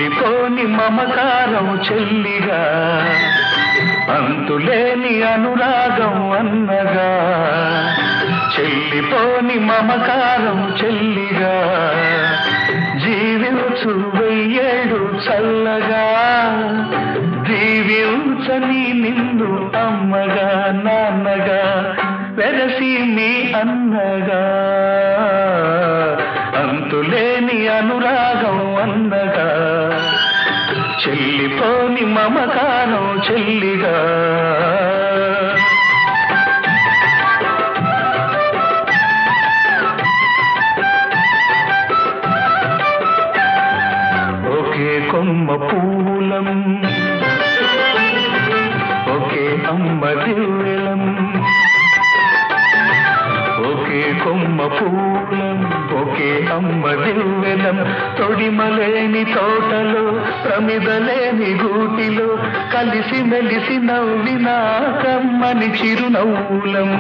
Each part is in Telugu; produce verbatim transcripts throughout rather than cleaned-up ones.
చెల్లిపోని మమకారం చెల్లిగా, అంతులేని అనురాగం అన్నగా. చెల్లిపోని మమకారం చెల్లిగా, జీవించు వెయ్యేడు చల్లగా. దీవించని నిన్ను అమ్మగా నాన్నగా, వెరసి మీ అన్నగా. అంతులేని అనురాగం అన్నగా, చెల్లిపోని మమకారం చెల్లిగా. ఒకే కొమ్మ పూలం, ఒకే అమ్మ దివ్వెలం. ఒకే కొమ్మ పూలం, ఒకే అమ్మ దివ్వెలం. తొడిమలేని తోటలో, ప్రమిదలేని గూటిలో, కలిసి మెలిసి నవ్విన కమ్మని చిరునవ్వులం.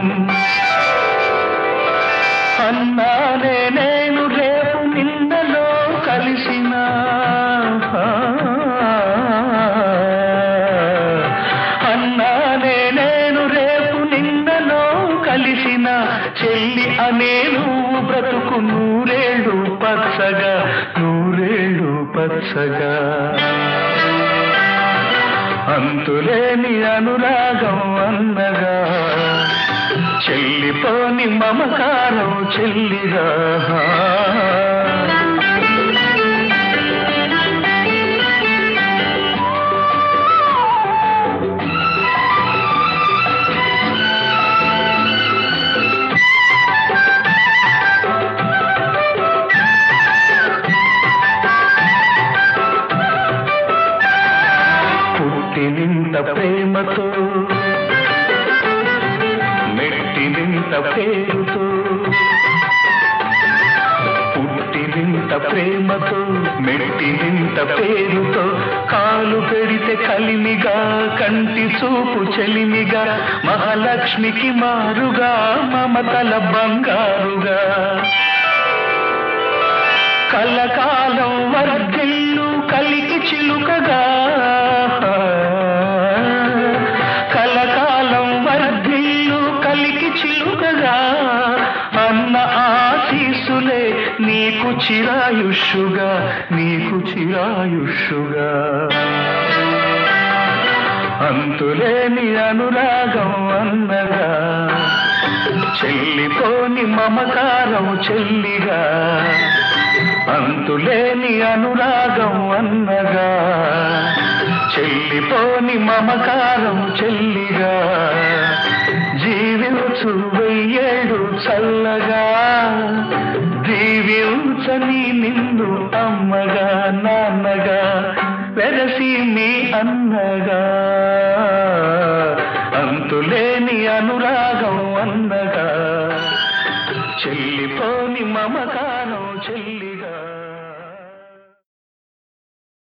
అన్నానే నేను రేపు నిన్నలో కలిసిన, అన్నానే నేను రేపు నిన్నలో కలిసిన. చెల్లి అనే నువ్వు బ్రతుకు నూరేళ్ళు పచ్చగా, నూరేళ్ళు పచ్చగా. అంతులేని అనురాగం అన్నగా, చెల్లిపోని మమకారం చెల్లిగా. పుట్టినింత ప్రేమతో, మెట్టినింత పేరుతో. పుట్టినింత ప్రేమతో, మెట్టినింత పేరుతో. కాలు పెడితే కలిమిగా, కంటి చూపు చెలిమిగా. మహాలక్ష్మికి మారుగా, మమతల బంగారుగా. కలకాలం వర్ధిల్లు కలికి చిలుకగా, కలకాలం వర్ధిల్లు కలికి చిలుకగా. అన్న ఆశీస్సులే నీకు చిరాయుష్యుగా, నీకు చిరాయుష్యుగా. అంతులేని అనురాగం అన్నగా, చెల్లిపోని మమకారం చెల్లిగా. అంతులేని అనురాగం అన్నగా, చెల్లిపోని మమకారం చెల్లిగా. జీవించు వెయ్యేడు చల్లగా, దీవించని నిన్ను అమ్మగా నాన్నగా, వెరసి మీ అన్నగా. అంతులేని అనురాగం అన్నగా, చెల్లిపోని మమకారం చెల్లి.